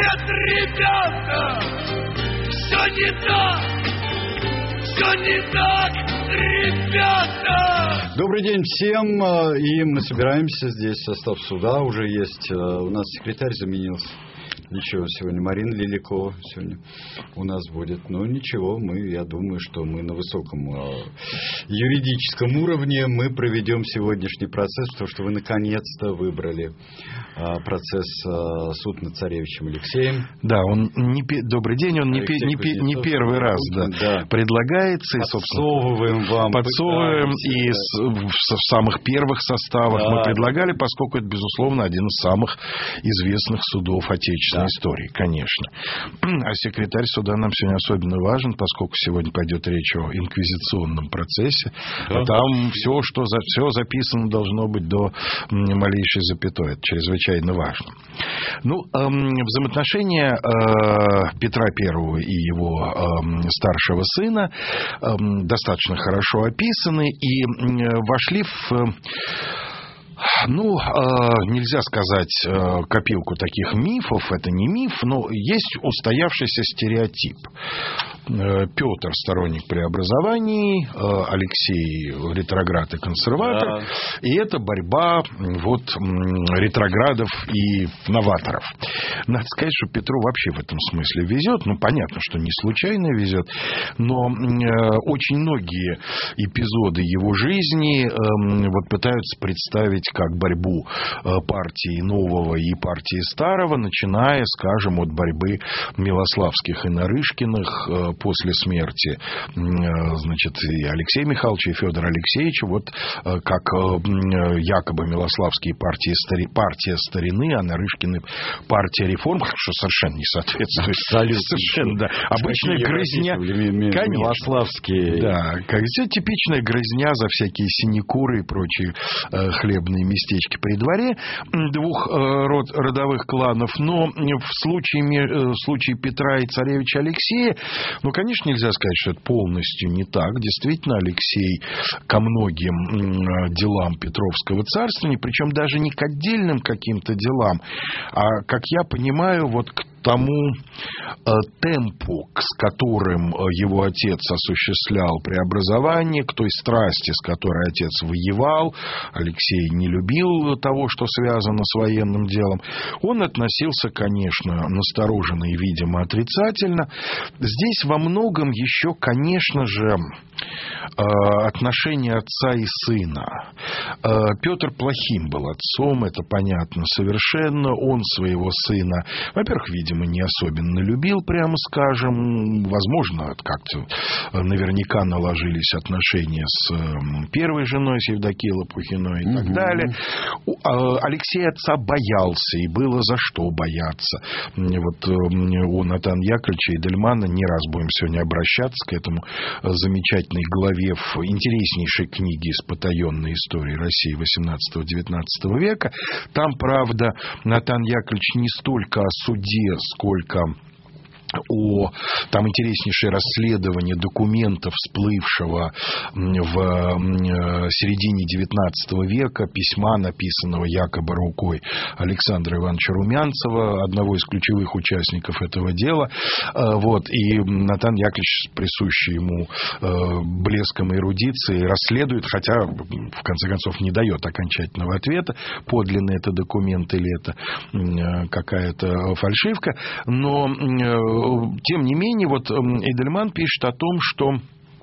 Нет, ребята, все не так, ребята. Добрый день всем, и мы собираемся здесь, состав суда уже есть, у нас секретарь заменился. Ничего, сегодня Марина Лиликова сегодня у нас будет. Но ничего, я думаю, что мы на высоком юридическом уровне мы проведем сегодняшний процесс, потому что вы наконец-то выбрали процесс суд над царевичем Алексеем. Да, добрый день, он не первый раз предлагается. Подсовываем, и в самых первых составах мы предлагали, поскольку это, безусловно, один из самых известных судов отечественной истории, конечно. А секретарь суда нам сегодня особенно важен, поскольку сегодня пойдет речь о инквизиционном процессе. А там все записано должно быть до малейшей запятой. Это чрезвычайно важно. Взаимоотношения Петра I и его старшего сына достаточно хорошо описаны и вошли в... нельзя сказать копилку таких мифов, это не миф, но есть устоявшийся стереотип. Петр сторонник преобразований, Алексей ретроград и консерватор, и это борьба ретроградов и новаторов. Надо сказать, что Петру вообще в этом смысле везет, понятно, что не случайно везет, но очень многие эпизоды его жизни пытаются представить как борьбу партии нового и партии старого, начиная, скажем, от борьбы Милославских и Нарышкиных после смерти, и Алексея Михайловича, и Федора Алексеевича, как якобы Милославские партия старины, а Нарышкины партия реформ, что совершенно не соответствует. Совершенно, да. Обычная грызня. Милославские. Да, типичная грызня за всякие синекуры и прочие хлебные местечки при дворе двух родовых кланов. Но в случае Петра и царевича Алексея, конечно, нельзя сказать, что это полностью не так. Действительно, Алексей ко многим делам Петровского царствования, причем даже не к отдельным каким-то делам, а, как я понимаю, к тому темпу, с которым его отец осуществлял преобразование, к той страсти, с которой отец воевал, Алексей не любил того, что связано с военным делом, он относился, конечно, настороженно и, видимо, отрицательно. Здесь во многом еще, конечно же, отношения отца и сына. Петр плохим был отцом, это понятно совершенно. Он своего сына, во-первых, видимо, не особенно любил, прямо скажем. Возможно, как-то наверняка наложились отношения с первой женой, с Евдокией Лопухиной и так далее. Алексей отца боялся, и было за что бояться. У Натана Яковлевича Эдельмана не раз будем сегодня обращаться к этому замечательной главе в интереснейшей книге из потаенной истории России XVIII-XIX века. Там, правда, Натан Яковлевич не столько о суде, сколько там интереснейшее расследование документов, всплывшего в середине XIX века, письма, написанного якобы рукой Александра Ивановича Румянцева, одного из ключевых участников этого дела. И Натан Яковлевич, с присущей ему блеском и эрудицией, расследует, хотя, в конце концов, не дает окончательного ответа, подлинный это документ или это какая-то фальшивка. Но тем не менее, Эдельман пишет о том, что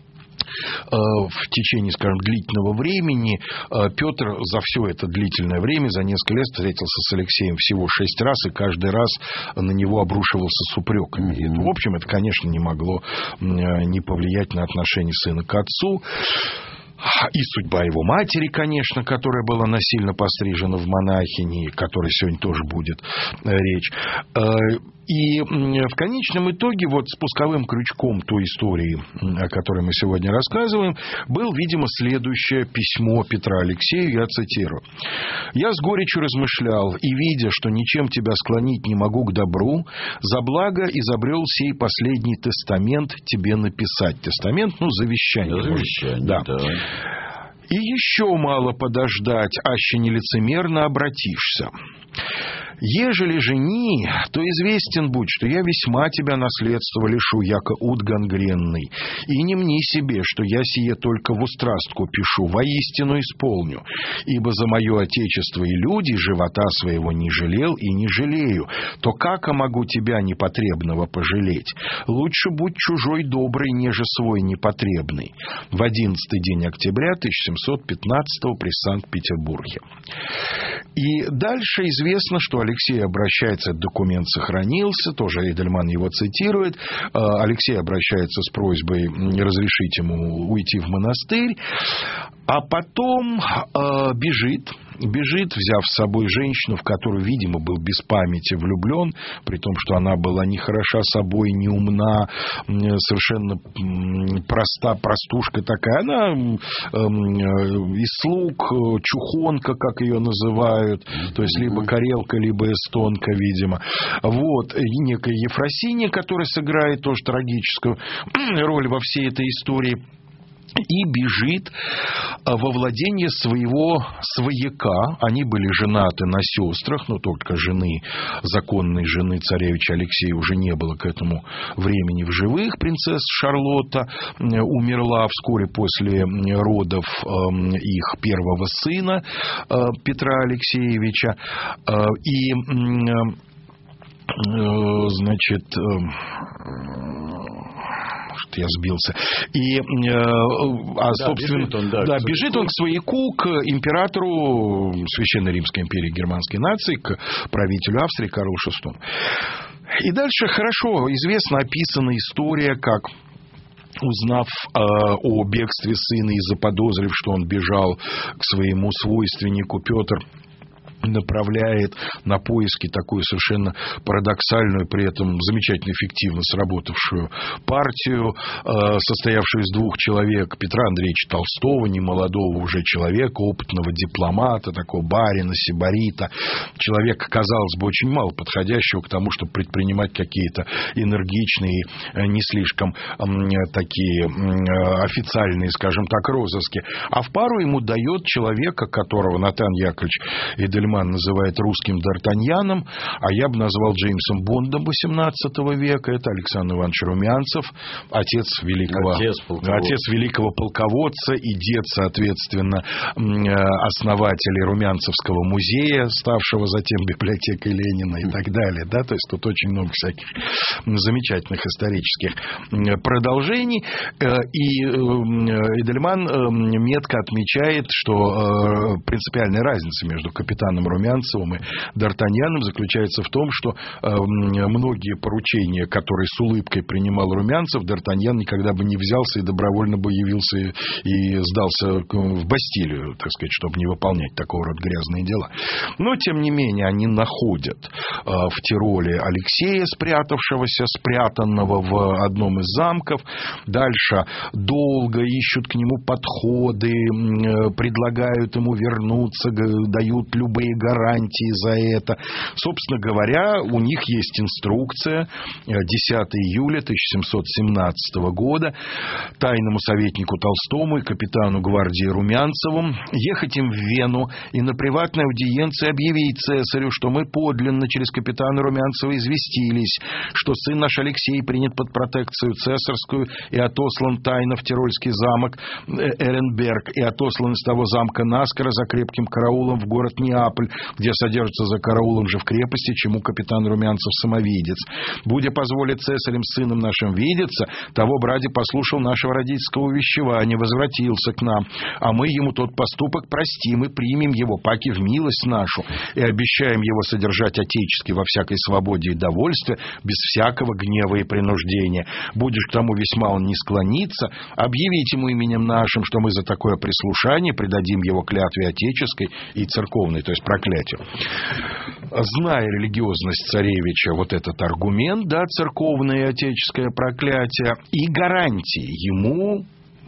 в течение, скажем, длительного времени Петр за все это длительное время, за несколько лет встретился с Алексеем всего 6 раз, и каждый раз на него обрушивался с упреками. И, в общем, это, конечно, не могло не повлиять на отношение сына к отцу. И судьба его матери, конечно, которая была насильно пострижена в монахини, о которой сегодня тоже будет речь. И в конечном итоге спусковым крючком той истории, о которой мы сегодня рассказываем, был, видимо, следующее письмо Петра Алексею, я цитирую. «Я с горечью размышлял, и, видя, что ничем тебя склонить не могу к добру, за благо изобрел сей последний тестамент тебе написать». Тестамент, завещание. Завещание, да. И еще мало подождать, аще нелицемерно обратишься. Ежели жени, то известен будь, что я весьма тебя наследства лишу, яко уд гангренный. И не мни себе, что я сие только в устрастку пишу, воистину исполню. Ибо за мое отечество и люди живота своего не жалел и не жалею. То как могу тебя непотребного пожалеть? Лучше будь чужой добрый, неже свой непотребный. В 11-й день октября 1715 при Санкт-Петербурге. И дальше известно, что Алексей обращается, этот документ сохранился, тоже Эйдельман его цитирует. Алексей обращается с просьбой разрешить ему уйти в монастырь, а потом бежит, взяв с собой женщину, в которую, видимо, был без памяти влюблен, при том, что она была не хороша собой, не умна, совершенно простушка такая. Она из слуг, чухонка, как ее называют, то есть либо карелка, либо эстонка, видимо. Вот. И некая Ефросинья, которая сыграет тоже трагическую роль во всей этой истории. И бежит во владение своего свояка. Они были женаты на сестрах, но только законной жены царевича Алексея уже не было к этому времени в живых. Принцесса Шарлотта умерла вскоре после родов их первого сына Петра Алексеевича. И, значит... я сбился. И, собственно, бежит он к свояку, к императору Священной Римской империи германской нации, к правителю Австрии Карлу VI. И дальше хорошо известно описана история, как, узнав о бегстве сына и заподозрив, что он бежал к своему свойственнику, Петр направляет на поиски такую совершенно парадоксальную, при этом замечательно эффективно сработавшую партию, состоявшую из двух человек: Петра Андреевича Толстого, немолодого уже человека, опытного дипломата, такого барина, сибарита, человека, казалось бы, очень мало подходящего к тому, чтобы предпринимать какие-то энергичные, не слишком такие официальные, скажем так, розыски. А в пару ему дает человека, которого Натан Яковлевич Эйдельман называет русским Д'Артаньяном, а я бы назвал Джеймсом Бондом XVIII века. Это Александр Иванович Румянцев, отец великого полководца и дед, соответственно, основателей Румянцевского музея, ставшего затем библиотекой Ленина и так далее. Да? То есть тут очень много всяких замечательных исторических продолжений. И Эйдельман метко отмечает, что принципиальная разница между капитаном Румянцевым и Д'Артаньяном заключается в том, что многие поручения, которые с улыбкой принимал Румянцев, Д'Артаньян никогда бы не взялся и добровольно бы явился и сдался в Бастилию, так сказать, чтобы не выполнять такого рода грязные дела. Но, тем не менее, они находят в Тироле Алексея, спрятанного в одном из замков. Дальше долго ищут к нему подходы, предлагают ему вернуться, дают любые гарантии за это. Собственно говоря, у них есть инструкция 10 июля 1717 года тайному советнику Толстому и капитану гвардии Румянцеву ехать им в Вену и на приватной аудиенции объявить цесарю, что мы подлинно через капитана Румянцева известились, что сын наш Алексей принят под протекцию цесарскую и отослан тайно в Тирольский замок Эренберг и отослан из того замка наскоро за крепким караулом в город Неаполь, где содержится за караулом же в крепости, чему капитан Румянцев самовидец. Будя позволить цесарем с сыном нашим видеться, того бради послушал нашего родительского увещевания, возвратился к нам, а мы ему тот поступок простим и примем его, паки в милость нашу, и обещаем его содержать отечески во всякой свободе и довольстве, без всякого гнева и принуждения. Будешь к тому весьма он не склониться, объявить ему именем нашим, что мы за такое прислушание предадим его клятве отеческой и церковной, то есть проклятию. Зная религиозность царевича, вот этот аргумент, да, церковное и отеческое проклятие, и гарантии ему,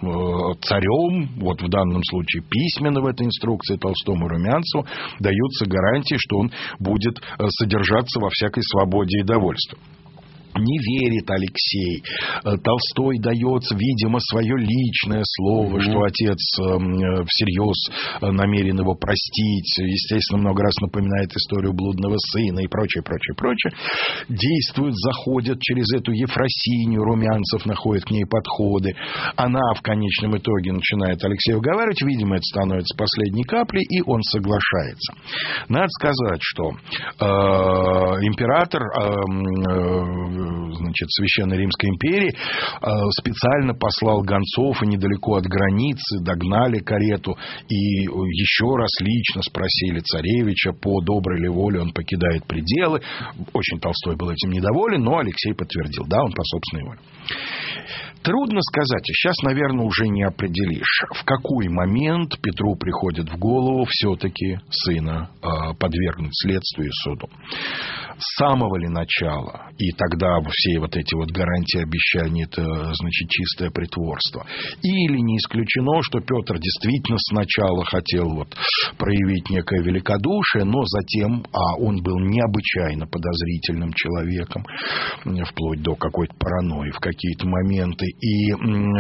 царем, вот в данном случае письменно в этой инструкции Толстому и Румянцеву, даются гарантии, что он будет содержаться во всякой свободе и довольстве. Не верит Алексей. Толстой дает, видимо, свое личное слово, что отец всерьез намерен его простить. Естественно, много раз напоминает историю блудного сына и прочее, прочее, прочее. Действует, заходит через эту Ефросинью, Румянцев находит к ней подходы. Она в конечном итоге начинает Алексея уговаривать. Видимо, это становится последней каплей, и он соглашается. Надо сказать, что император Священной Римской империи специально послал гонцов, и недалеко от границы догнали карету и еще раз лично спросили царевича, по доброй ли воле он покидает пределы. Очень Толстой был этим недоволен, но Алексей подтвердил, да, он по собственной воле. Трудно сказать, и сейчас, наверное, уже не определишь, в какой момент Петру приходит в голову все-таки сына подвергнуть следствию и суду. С самого ли начала, и тогда все вот эти вот гарантии, обещания, это, значит, чистое притворство. Или не исключено, что Петр действительно сначала хотел вот проявить некое великодушие, но затем, он был необычайно подозрительным человеком, вплоть до какой-то паранойи в какие-то моменты. И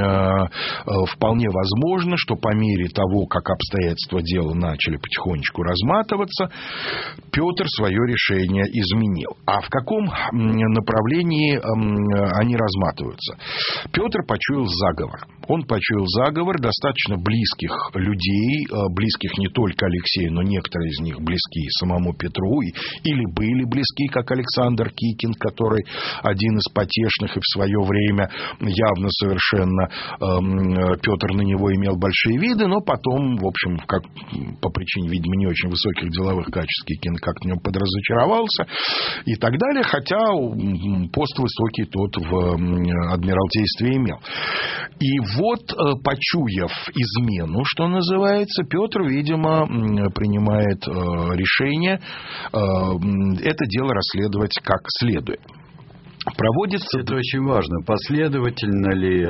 вполне возможно, что по мере того, как обстоятельства дела начали потихонечку разматываться, Петр свое решение изменил. А в каком направлении они разматываются? Петр почуял заговор. Он почуял заговор достаточно близких людей, близких не только Алексею, но некоторые из них близки самому Петру, или были близки, как Александр Кикин, который один из потешных, и в свое время явно совершенно Петр на него имел большие виды, но потом, в общем, по причине, видимо, не очень высоких деловых качеств Кикин как-то в нем подразочаровался и так далее, хотя пост высокий тот в Адмиралтействе имел. И вот, почуяв измену, что называется, Петр, видимо, принимает решение это дело расследовать как следует. Проводится... Это очень важно. Последовательно ли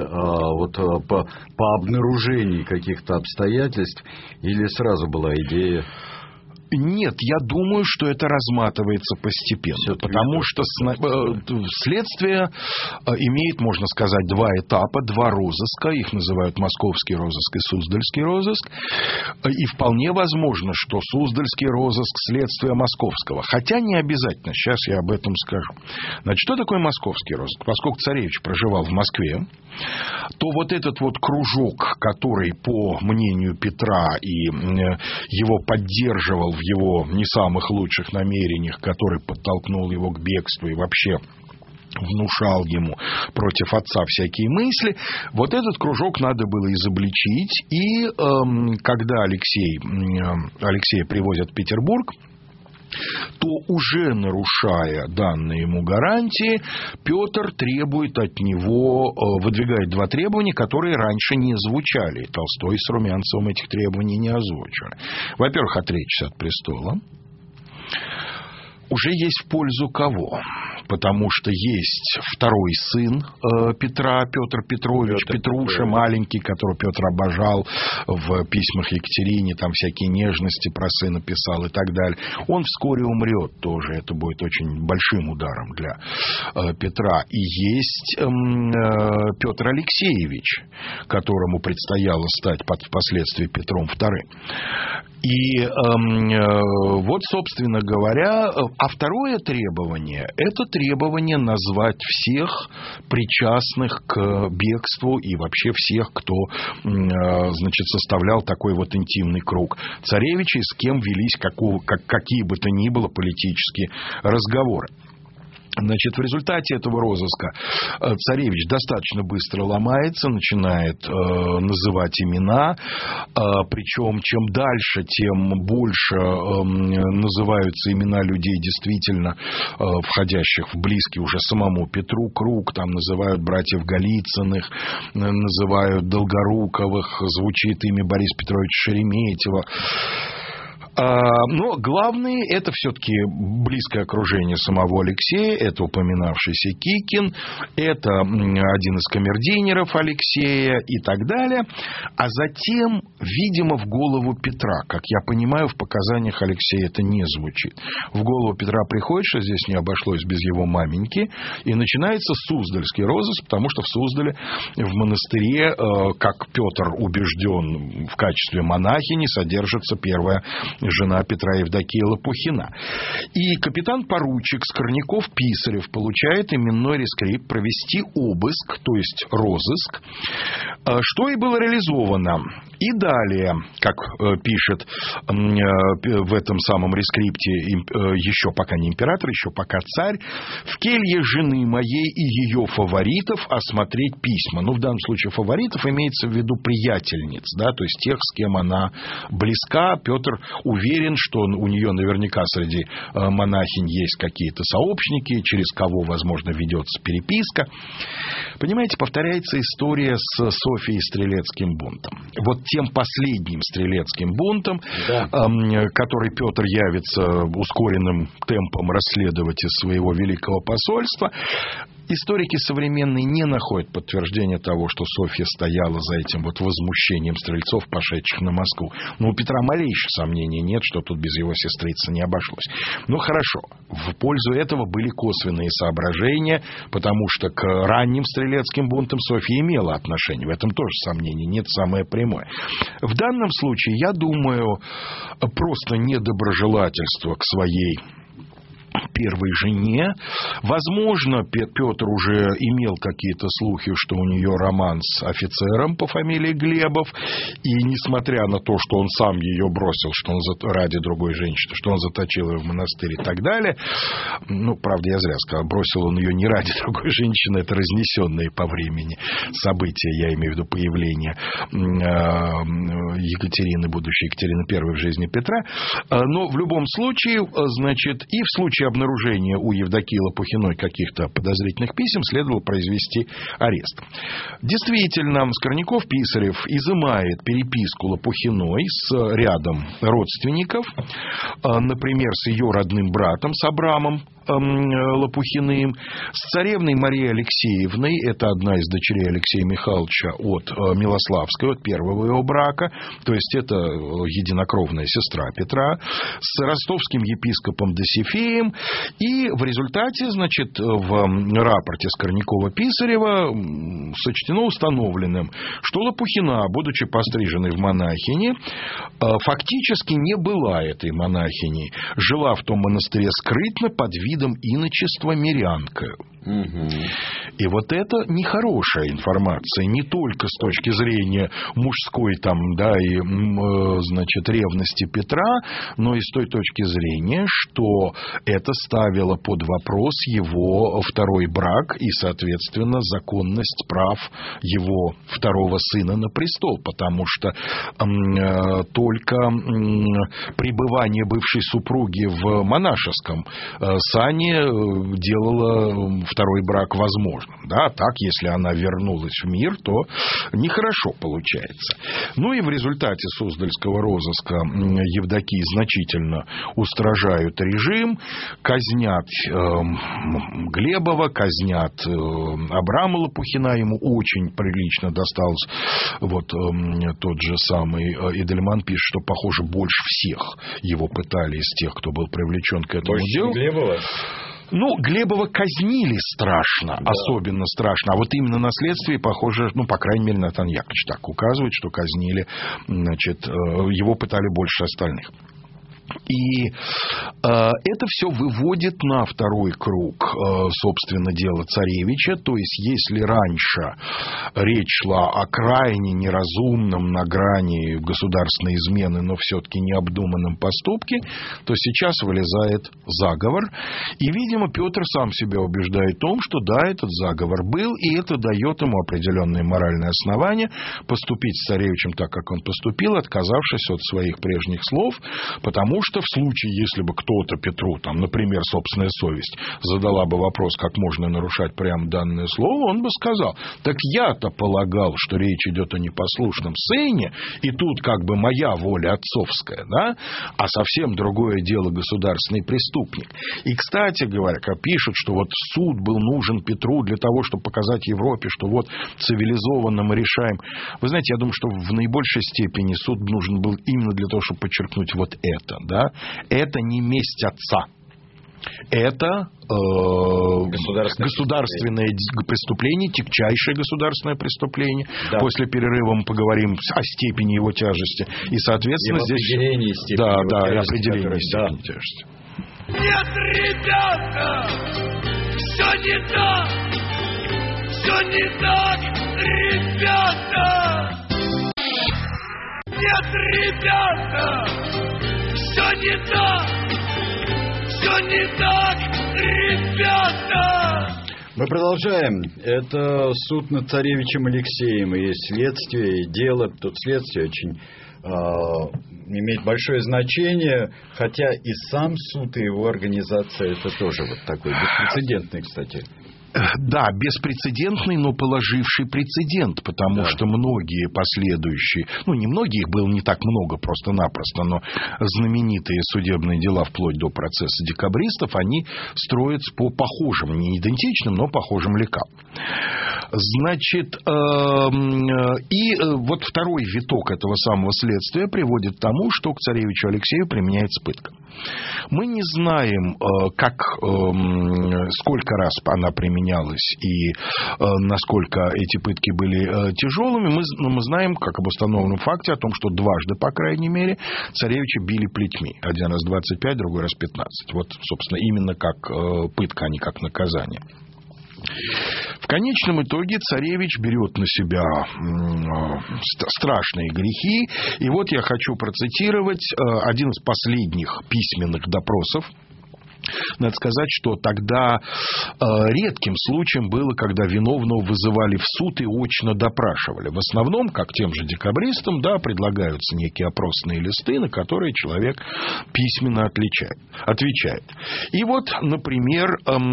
по обнаружении каких-то обстоятельств, или сразу была идея? Нет, я думаю, что это разматывается постепенно, потому что следствие имеет, можно сказать, два этапа, два розыска, их называют московский розыск и суздальский розыск, и вполне возможно, что суздальский розыск следствие московского, хотя не обязательно, сейчас я об этом скажу. Значит, что такое московский розыск? Поскольку царевич проживал в Москве, то вот этот вот кружок, который, по мнению Петра, и его поддерживал в его не самых лучших намерениях, который подтолкнул его к бегству и вообще внушал ему против отца всякие мысли, вот этот кружок надо было изобличить. И когда Алексея привозят в Петербург, то уже нарушая данные ему гарантии, Петр требует от него, выдвигает два требования, которые раньше не звучали. Толстой с Румянцевым этих требований не озвучивали. Во-первых, отречься от престола. Уже есть в пользу кого? Потому что есть второй сын Петра, Петр Петрович, Петруша маленький, которого Петр обожал, в письмах Екатерине, там всякие нежности про сына писал и так далее. Он вскоре умрет тоже, это будет очень большим ударом для Петра. И есть Петр Алексеевич, которому предстояло стать впоследствии Петром II. И вот, собственно говоря, а второе требование – это требование назвать всех причастных к бегству и вообще всех, кто, значит, составлял такой вот интимный круг царевичей, с кем велись какие бы то ни было политические разговоры. Значит, в результате этого розыска царевич достаточно быстро ломается, начинает называть имена, причем чем дальше, тем больше называются имена людей, действительно входящих в близкий уже самому Петру круг, там называют братьев Голицыных, называют Долгоруковых, звучит имя Бориса Петровича Шереметьева. Но главное, это все-таки близкое окружение самого Алексея, это упоминавшийся Кикин, это один из камердинеров Алексея и так далее. А затем, видимо, в голову Петра, как я понимаю, в показаниях Алексея это не звучит. В голову Петра приходит, что здесь не обошлось без его маменьки, и начинается Суздальский розыск, потому что в Суздале, в монастыре, как Петр убежден, в качестве монахини содержится первая жена Петра, Евдокия Лопухина. И капитан-поручик Скорняков-Писарев получает именной рескрипт провести обыск, то есть розыск, что и было реализовано. И далее, как пишет в этом самом рескрипте еще пока не император, еще пока царь, в келье жены моей и ее фаворитов осмотреть письма. Ну, в данном случае фаворитов имеется в виду приятельниц, да, то есть тех, с кем она близка. Петр уверен, что у нее наверняка среди монахинь есть какие-то сообщники, через кого, возможно, ведется переписка. Понимаете, повторяется история с Софией Стрелецким бунтом. Вот тем последним Стрелецким бунтом, да, который Петр явится ускоренным темпом расследовать из своего великого посольства, историки современные не находят подтверждения того, что Софья стояла за этим вот возмущением стрельцов, пошедших на Москву. Но у Петра малейших сомнений нет, что тут без его сестрицы не обошлось. Ну, хорошо. В пользу этого были косвенные соображения, потому что к ранним стрелецким бунтам Софья имела отношение. В этом тоже сомнений нет, самое прямое. В данном случае, я думаю, просто недоброжелательство к своей первой жене. Возможно, Петр уже имел какие-то слухи, что у нее роман с офицером по фамилии Глебов, и несмотря на то, что он сам ее бросил, что он ради другой женщины, что он заточил ее в монастырь и так далее, ну, правда, я зря сказал, бросил он ее не ради другой женщины, это разнесенные по времени события, я имею в виду появление Екатерины, будущей Екатерины I в жизни Петра, но в любом случае, значит, и в случае обнаружения у Евдокии Лопухиной каких-то подозрительных писем следовало произвести арест. Действительно, Скорняков-Писарев изымает переписку Лопухиной с рядом родственников, например, с ее родным братом, с Абрамом Лопухиным, с царевной Марией Алексеевной, это одна из дочерей Алексея Михайловича от Милославской, от первого его брака, то есть это единокровная сестра Петра, с ростовским епископом Досифеем, и в результате, значит, в рапорте Скорнякова-Писарева сочтено установленным, что Лопухина, будучи постриженной в монахини, фактически не была этой монахиней, жила в том монастыре скрытно под видом иночества мирянкою. И вот это нехорошая информация, не только с точки зрения мужской там, да, и, значит, ревности Петра, но и с той точки зрения, что это ставило под вопрос его второй брак и, соответственно, законность прав его второго сына на престол, потому что только пребывание бывшей супруги в монашеском сане делало второй брак возможным. Да? Так, если она вернулась в мир, то нехорошо получается. Ну и в результате Суздальского розыска Евдокии значительно устражают режим, казнят Глебова, казнят Абрама Лопухина, ему очень прилично досталось. Вот тот же самый Эдельман пишет, что, похоже, больше всех его пытали из тех, кто был привлечен к этому делу. Глебова? Ну, Глебова казнили страшно, да. Особенно страшно. А вот именно на следствии, похоже, ну, по крайней мере, Натан Яковлевич так указывает, что казнили, значит, его пытали больше остальных. И это все выводит на второй круг, собственно, дела царевича. То есть, если раньше речь шла о крайне неразумном, на грани государственной измены, но все-таки необдуманном поступке, то сейчас вылезает заговор. И, видимо, Петр сам себя убеждает в том, что да, этот заговор был, и это дает ему определенные моральные основания поступить с царевичем так, как он поступил, отказавшись от своих прежних слов, потому Потому что в случае, если бы кто-то Петру, там, например, собственная совесть, задала бы вопрос, как можно нарушать прямо данное слово, он бы сказал: так я-то полагал, что речь идет о непослушном сыне, и тут как бы моя воля отцовская, да? А совсем другое дело государственный преступник. И, кстати говоря, как пишут, что вот суд был нужен Петру для того, чтобы показать Европе, что вот цивилизованно мы решаем. Вы знаете, я думаю, что в наибольшей степени суд нужен был именно для того, чтобы подчеркнуть вот это, да? Это не месть отца. Это государственное преступление, тягчайшее государственное преступление. Да. После перерыва мы поговорим о степени его тяжести. И, соответственно, здесь... определении степени определении степени тяжести. Нет, ребята, все не так, ребята. Нет, ребята, все не так, ребята. Мы продолжаем. Это суд над царевичем Алексеем. И следствие, и дело. Тут следствие очень имеет большое значение, хотя и сам суд, и его организация, это тоже вот такой беспрецедентный, кстати. Да, беспрецедентный, но положивший прецедент, потому что многие последующие, не многие, их было не так много просто-напросто, но знаменитые судебные дела вплоть до процесса декабристов, они строятся по похожим, не идентичным, но похожим лекалам. Значит, и вот второй виток этого самого следствия приводит к тому, что к царевичу Алексею применяется пытка. Мы не знаем, сколько раз она применялась и насколько эти пытки были тяжелыми. Мы знаем, как об установленном факте, о том, что дважды, по крайней мере, царевича били плетьми. Один раз 25, другой раз 15. Вот, собственно, именно как пытка, а не как наказание. В конечном итоге царевич берет на себя страшные грехи. И вот я хочу процитировать один из последних письменных допросов. Надо сказать, что тогда редким случаем было, когда виновного вызывали в суд и очно допрашивали. В основном, как тем же декабристам, предлагаются некие опросные листы, на которые человек письменно отвечает. И вот, например,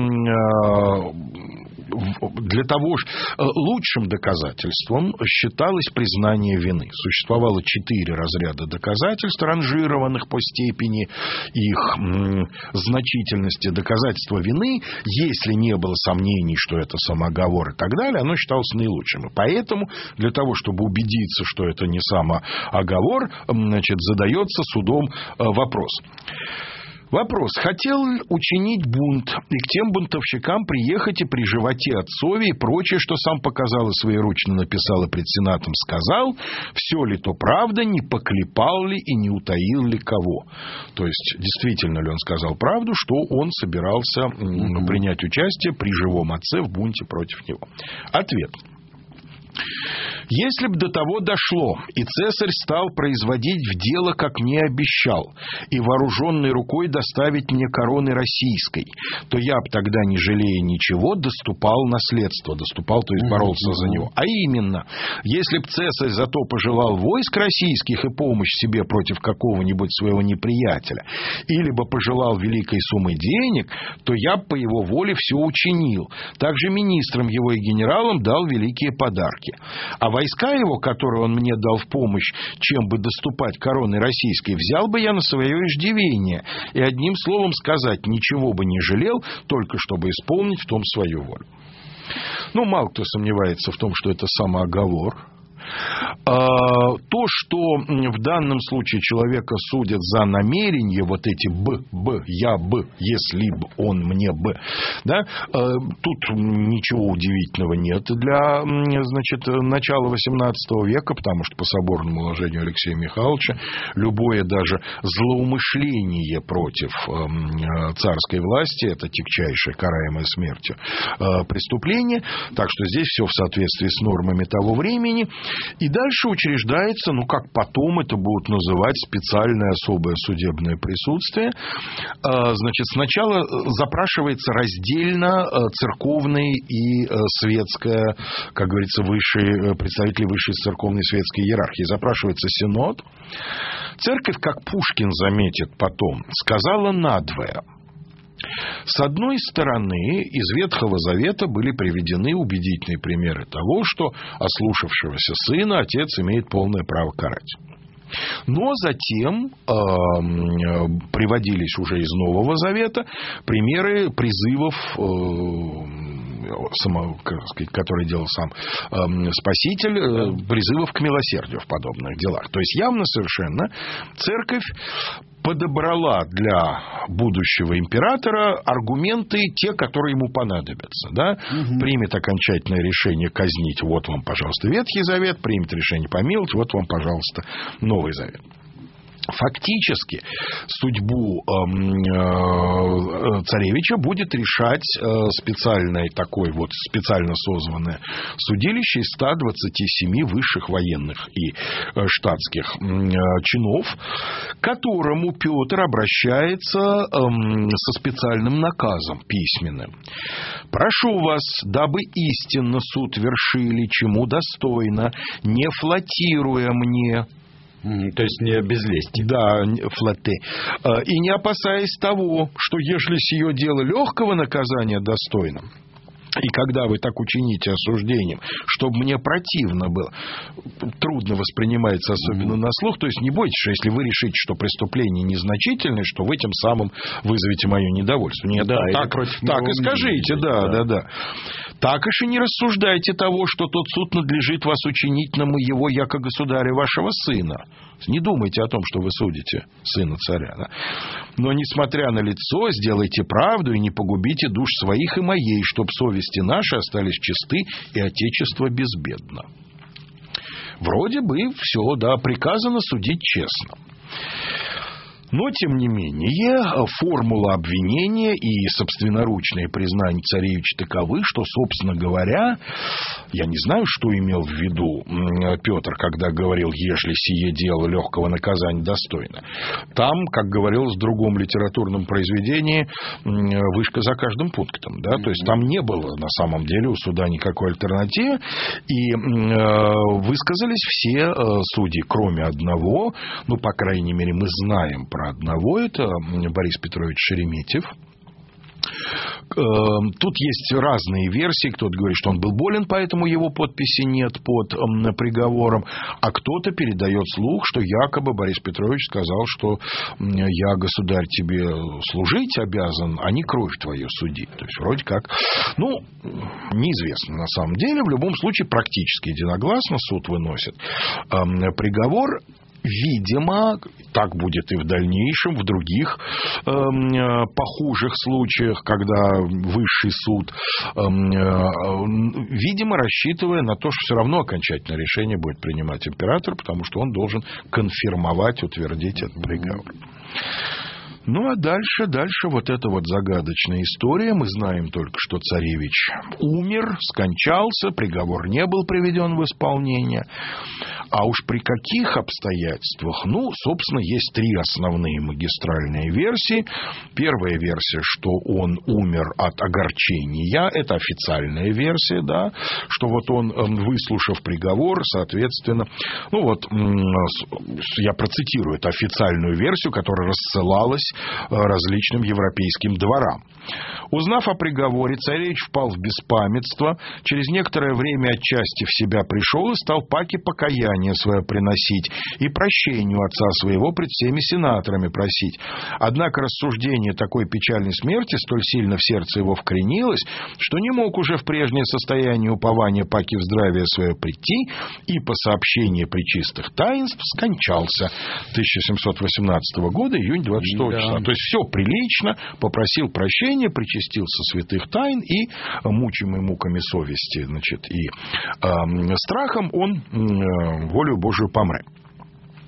для того же лучшим доказательством считалось признание вины. Существовало 4 разряда доказательств, ранжированных по степени их значительности. Доказательство вины, если не было сомнений, что это самооговор и так далее, оно считалось наилучшим. И поэтому для того, чтобы убедиться, что это не самооговор, задается судом вопрос. Вопрос. Хотел учинить бунт и к тем бунтовщикам приехать и при животе отцове и прочее, что сам показал и своеручно написал и пред сенатом сказал, все ли то правда, не поклепал ли и не утаил ли кого. То есть, действительно ли он сказал правду, что он собирался принять участие при живом отце в бунте против него. Ответ. Если бы до того дошло, и цесарь стал производить в дело, как мне обещал, и вооруженной рукой доставить мне короны российской, то я бы тогда, не жалея ничего, доступал наследство. Доступал, то есть боролся за него. А именно, если бы цесарь зато пожелал войск российских и помощь себе против какого-нибудь своего неприятеля, или бы пожелал великой суммы денег, то я бы по его воле все учинил. Также министрам его и генералам дал великие подарки. А войска его, которые он мне дал в помощь, чем бы доступать короны российской, взял бы я на свое иждивение. И одним словом сказать, ничего бы не жалел, только чтобы исполнить в том свою волю. Мало кто сомневается в том, что это самооговор. То, что в данном случае человека судят за намерение, вот эти я бы, если бы он мне бы, тут ничего удивительного нет для, начала XVIII века, потому что по соборному уложению Алексея Михайловича любое даже злоумышление против царской власти — это тягчайшее, караемое смертью преступление, так что здесь все в соответствии с нормами того времени. И дальше учреждается, как потом это будут называть, специальное особое судебное присутствие. Значит, сначала запрашивается раздельно церковный и светская, как говорится, представители высшей церковной и светской иерархии. Запрашивается синод. Церковь, как Пушкин заметит потом, сказала надвое. С одной стороны, из Ветхого Завета были приведены убедительные примеры того, что ослушавшегося сына отец имеет полное право карать. Но затем приводились уже из Нового Завета примеры призывов, который делал сам Спаситель, призывов к милосердию в подобных делах. То есть явно совершенно церковь подобрала для будущего императора аргументы, те, которые ему понадобятся. Да? Примет окончательное решение казнить, вот вам, пожалуйста, Ветхий Завет, примет решение помиловать, вот вам, пожалуйста, Новый Завет. Фактически судьбу царевича будет решать специально созванное судилище из 127 высших военных и штатских чинов, к которому Петр обращается со специальным наказом письменным. «Прошу вас, дабы истинно суд вершили, чему достойно, не флатируя мне». То есть не без лести. Да, флате. И не опасаясь того, что ежели сие дело легкого наказания достойно, и когда вы так учините осуждением, чтобы мне противно было, трудно воспринимается, особенно на слух. То есть не бойтесь, что если вы решите, что преступление незначительное, что вы тем самым вызовете мое недовольство. Нет, да, так и скажите, да. Так и не рассуждайте того, что тот суд надлежит вас учинить на моего, яко государя вашего сына. Не думайте о том, что вы судите сына царя. Да? Но, несмотря на лицо, сделайте правду и не погубите душ своих и моей, чтоб совести наши остались чисты и отечество безбедно. Вроде бы все, да, приказано судить честно. Но, тем не менее, формула обвинения и собственноручные признания царевича таковы, что, собственно говоря, я не знаю, что имел в виду Петр, когда говорил, ежели сие дело легкого наказания достойно. Там, как говорилось в другом литературном произведении, вышка за каждым пунктом. Да? То есть там не было на самом деле у суда никакой альтернативы. И высказались все судьи, кроме одного. По крайней мере, мы знаем про одного, это Борис Петрович Шереметьев. Тут есть разные версии. Кто-то говорит, что он был болен, поэтому его подписи нет под приговором. А кто-то передает слух, что якобы Борис Петрович сказал, что я, государь, тебе служить обязан, а не кровь твою судить. То есть, вроде как, неизвестно на самом деле. В любом случае, практически единогласно суд выносит приговор. Видимо, так будет и в дальнейшем, в других похожих случаях, когда высший суд, видимо, рассчитывая на то, что все равно окончательное решение будет принимать император, потому что он должен конфирмовать, утвердить этот приговор. А дальше вот эта вот загадочная история. Мы знаем только, что царевич умер, скончался, приговор не был приведен в исполнение. А уж при каких обстоятельствах? Собственно, есть три основные магистральные версии. Первая версия, что он умер от огорчения. Это официальная версия, да, что вот он, выслушав приговор, соответственно, я процитирую эту официальную версию, которая рассылалась различным европейским дворам. Узнав о приговоре, царевич впал в беспамятство, через некоторое время отчасти в себя пришел и стал паки покаяние свое приносить и прощению отца своего пред всеми сенаторами просить. Однако рассуждение такой печальной смерти столь сильно в сердце его вкоренилось, что не мог уже в прежнее состояние упования паки в здравие свое прийти, и по сообщению пречистых таинств скончался 1718 года, июнь 26 числа. То есть все прилично, попросил прощения, причастился святых тайн и, мучимый муками совести, и страхом, он волею Божию помре.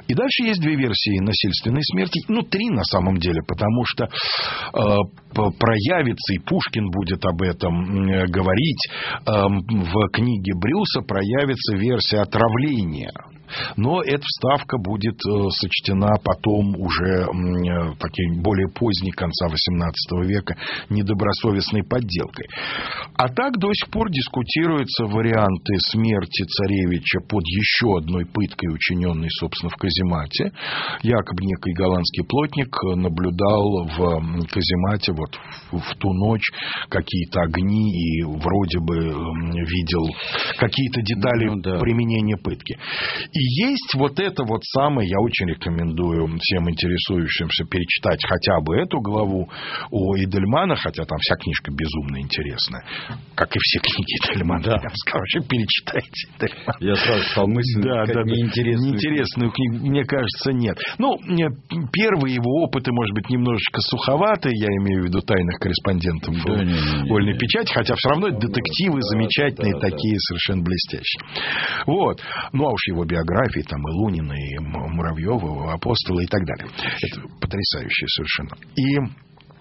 И дальше есть две версии насильственной смерти. 3 на самом деле, потому что проявится, и Пушкин будет об этом говорить, в книге Брюса проявится версия отравления. Но эта вставка будет сочтена потом уже такой более поздней, конца XVIII века, недобросовестной подделкой. А так до сих пор дискутируются варианты смерти царевича под еще одной пыткой, учиненной, собственно, в каземате. Якобы некий голландский плотник наблюдал в каземате вот в ту ночь какие-то огни и вроде бы видел какие-то детали применения пытки. И есть вот это вот самое, я очень рекомендую всем интересующимся перечитать хотя бы эту главу о Идельмана, хотя там вся книжка безумно интересная, как и все книги Идельмана. Да. Короче, перечитайте. Я сразу стал мыслить, неинтересную книгу, мне кажется, нет. Первые его опыты, может быть, немножечко суховатые, я имею в виду «Тайных корреспондентов» вольной печати, хотя все равно детективы замечательные, такие совершенно блестящие. Вот. А уж его биографии, там и Лунина, и Муравьева, и Апостола и так далее. Это потрясающе совершенно. И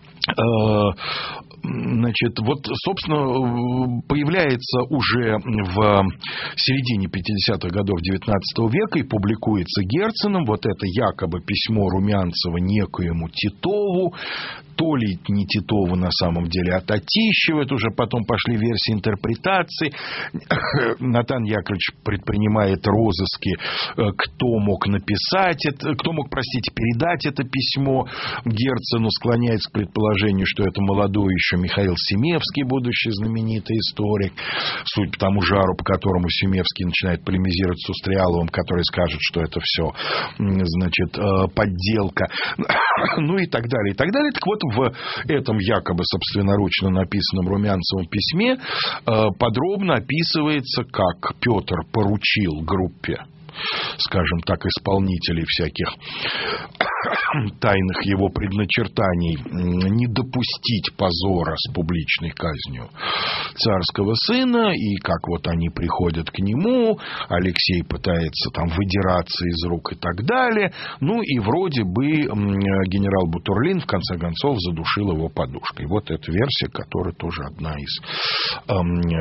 значит, вот, собственно, появляется уже в середине 50-х годов XIX века и публикуется Герценом вот это якобы письмо Румянцева некоему Титову, то ли не Титову на самом деле, а Татищеву. Это уже потом пошли версии интерпретации. Натан Яковлевич предпринимает розыски, кто мог написать это, кто мог, передать это письмо Герцену, склоняется к предположению, что это молодой еще Михаил Семевский, будущий знаменитый историк, судя по тому жару, по которому Семевский начинает полемизировать с Устриаловым, который скажет, что это все, значит, подделка, и так далее, и так далее. Так вот, в этом якобы собственноручно написанном Румянцевом письме подробно описывается, как Петр поручил группе, скажем так, исполнителей всяких тайных его предначертаний не допустить позора с публичной казнью царского сына, и как вот они приходят к нему, Алексей пытается там выдираться из рук и так далее, и вроде бы генерал Бутурлин в конце концов задушил его подушкой. Вот эта версия, которая тоже одна из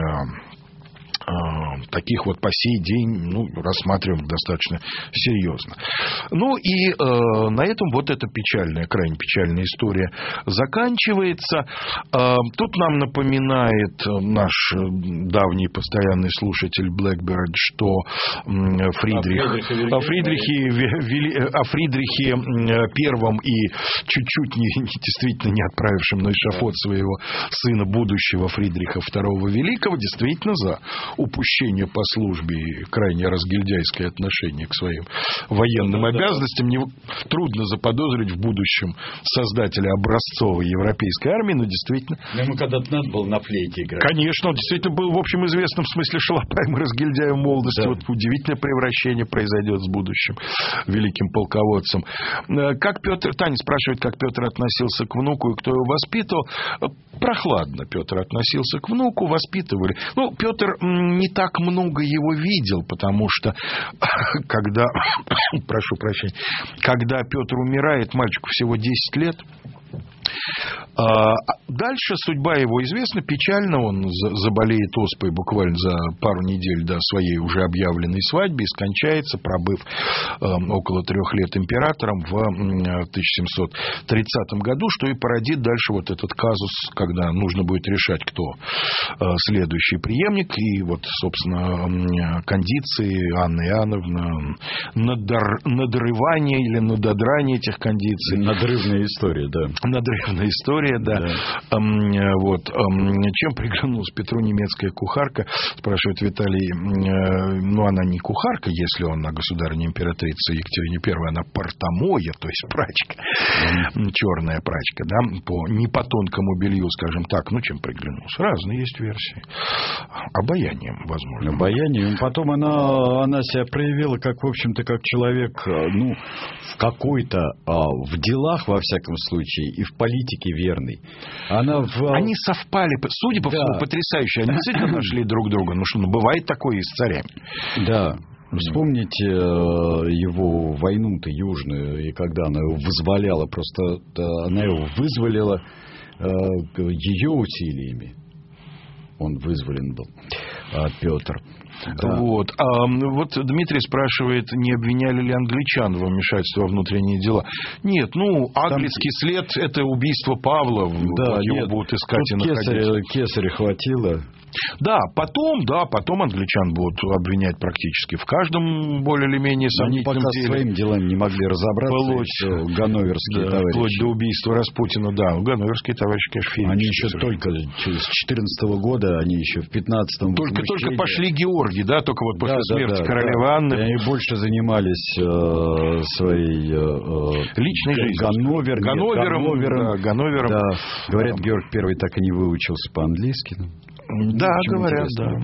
таких вот по сей день рассматриваем достаточно серьезно. И на этом вот эта крайне печальная история заканчивается. Тут нам напоминает наш давний постоянный слушатель Блэкберд, что о Фридрихе Первом и чуть-чуть действительно не отправившем на эшафот своего сына, будущего Фридриха II Великого, действительно за упущение по службе и крайне разгильдяйское отношение к своим военным обязанностям. Мне трудно заподозрить в будущем создателя образцовой европейской армии, но действительно... Ему когда-то надо было на флейте играть. Конечно, он действительно был в общем известном смысле шалопаем и разгильдяем молодости. Да. Вот удивительное превращение произойдет с будущим великим полководцем. Таня спрашивает, как Петр относился к внуку и кто его воспитывал. Прохладно Петр относился к внуку, воспитывали. Петр не так много его видел, потому что когда Петр умирает, мальчику всего 10 лет. Дальше судьба его известна, печально. Он заболеет оспой буквально за пару недель до своей уже объявленной свадьбы и скончается, пробыв около 3 лет императором в 1730 году, что и породит дальше вот этот казус, когда нужно будет решать, кто следующий преемник. И вот, собственно, кондиции Анны Иоанновны, надрывание или надодрание этих кондиций. Надрывная история, да. Надрывная история, да. Чем приглянулась Петру немецкая кухарка, спрашивает Виталий. Она не кухарка, если он на государыне императрице Екатерине I, она портомоя, то есть прачка, черная прачка, да, не по тонкому белью, скажем так. Чем приглянулся? Разные есть версии. Обаянием, возможно. Обаянием. Потом она себя проявила как, в общем-то, как человек, в какой-то, в делах, во всяком случае, и в политике верный. Они совпали, судя по всему, потрясающе. Они действительно нашли друг друга. Бывает такое и с царями. Да. Вспомните его войну-то южную, и когда она его вызволяла, просто она его вызволила ее усилиями. Он вызволен был, Петр. Да. Вот. Вот Дмитрий спрашивает, не обвиняли ли англичан в вмешательстве во внутренние дела. Нет, английский след – это убийство Павла. Да, его будут искать и находить. Кесаря хватило. Да, потом англичан будут обвинять практически в каждом более или менее сомнительном пока деле. своими делами не могли разобраться. Ганноверские товарищи. Вплоть до убийства Распутина, да. Ганноверские товарищи, конечно, они еще только через 2014 года, они еще в 15-м... Только пошли Георгий, да, только вот после смерти королевы Анны. И они больше занимались своей личной жизнью. Ганновером. Да. Говорят, Георг I так и не выучился по-английски. Да, говорят.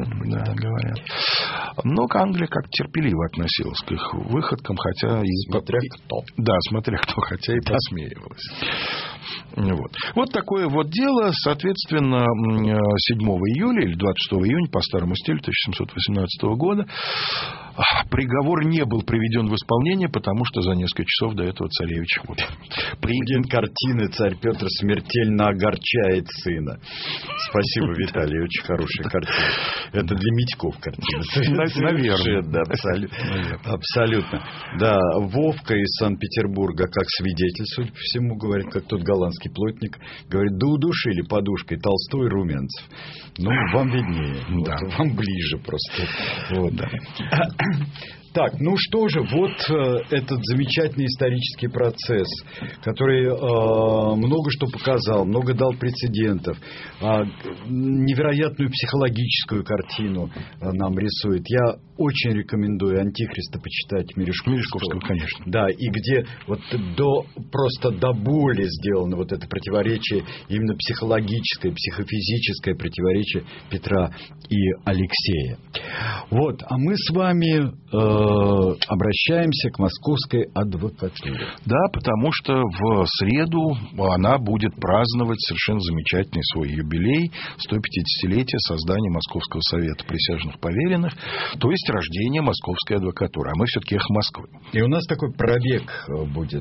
Но Англия как терпеливо относилась к их выходкам, хотя и... Смотря кто. Да, смотря кто, хотя и посмеивалась. Вот такое вот дело. Соответственно, 7 июля или 26 июня по старому стилю 1718 года приговор не был приведен в исполнение, потому что за несколько часов до этого царевич Президент картины «Царь Петр смертельно огорчает сына». Спасибо, Виталий, очень хорошая картина. Это для Митьков картина. Наверное. Да, абсолютно. Да, Вовка из Санкт-Петербурга как свидетель, судя по всему, говорит, как тот голландский плотник, говорит, да удушили подушкой Толстой и Румянцев. Вам виднее. Да. Вам ближе просто. Так, что же, этот замечательный исторический процесс, который много что показал, много дал прецедентов, невероятную психологическую картину нам рисует. Я очень рекомендую «Антихриста» почитать Мережковского, конечно. Да, и где просто до боли сделано это противоречие, именно психологическое, психофизическое противоречие Петра и Алексея. А мы с вами обращаемся к Московской адвокатуре. Да, потому что в среду она будет праздновать совершенно замечательный свой юбилей, 150-летие создания Московского совета присяжных поверенных, то есть рождение Московской адвокатуры. А мы все-таки эхо Москвы. И у нас такой пробег будет,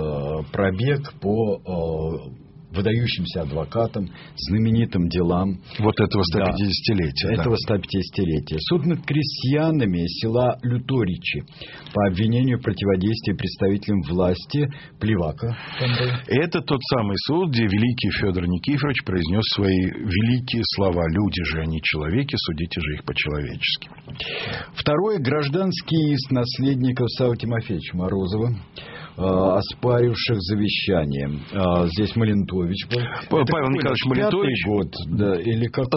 по выдающимся адвокатам, знаменитым делам. Этого 150-летия. Да, этого 150-летия. Суд над крестьянами села Люторичи по обвинению в противодействии представителям власти Плевака. Это тот самый суд, где великий Федор Никифорович произнес свои великие слова: «Люди же, они человеки, судите же их по-человечески». Второе. Гражданский иск наследников Саввы Тимофеевича Морозова, оспаривших завещание. Здесь Малентович был. Павел Николаевич Малентович. 5-й год, да, или как?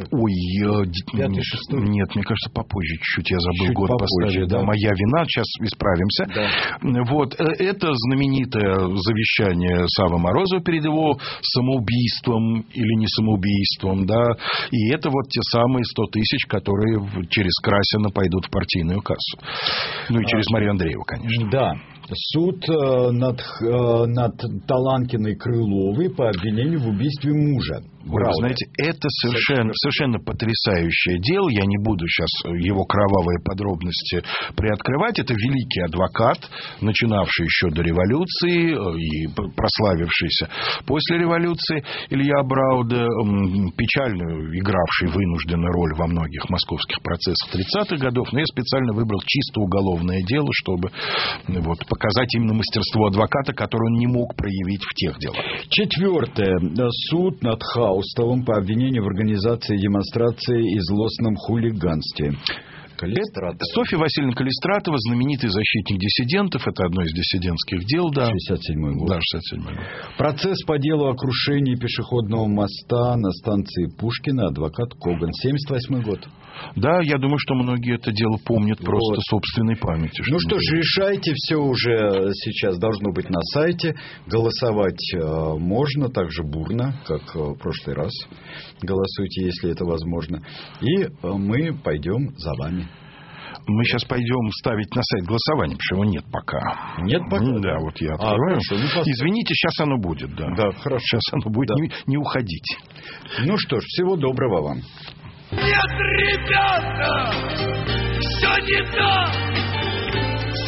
5-й, 6-й? Нет, мне кажется, попозже чуть-чуть. Я забыл год поставить. Да, моя вина. Сейчас исправимся. Да. Это знаменитое завещание Саввы Морозова перед его самоубийством или не самоубийством, да. И это те самые 100 тысяч, которые через Красина пойдут в партийную кассу. И через Марию Андрееву, конечно. Да. Суд над Таланкиной Крыловой по обвинению в убийстве мужа. Вы знаете, это совершенно потрясающее дело. Я не буду сейчас его кровавые подробности приоткрывать. Это великий адвокат, начинавший еще до революции и прославившийся после революции, Илья Брауда, печально игравший вынужденную роль во многих московских процессах 30-х годов. Но я специально выбрал чисто уголовное дело, чтобы показать именно мастерство адвоката, которое он не мог проявить в тех делах. 4. Суд над Хаустовым по обвинению в организации демонстрации и злостном хулиганстве. Софья Васильевна Калистратова, знаменитый защитник диссидентов. Это одно из диссидентских дел, да. 67-й год. Да, 67-й год. Процесс по делу о крушении пешеходного моста на станции Пушкина, адвокат Коган. 78-й год. Да, я думаю, что многие это дело помнят просто собственной памятью. Что ж, решайте, все уже сейчас должно быть на сайте. Голосовать можно так же бурно, как в прошлый раз. Голосуйте, если это возможно. И мы пойдем за вами. Мы сейчас пойдем ставить на сайт голосование, потому что его нет пока. Нет пока? Да, я открываю. Хорошо, извините, сейчас оно будет. Да, хорошо. Сейчас оно будет, да. Не уходите. Что ж, всего доброго вам. Нет, ребята, все не так.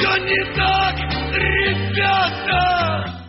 Все не так, ребята.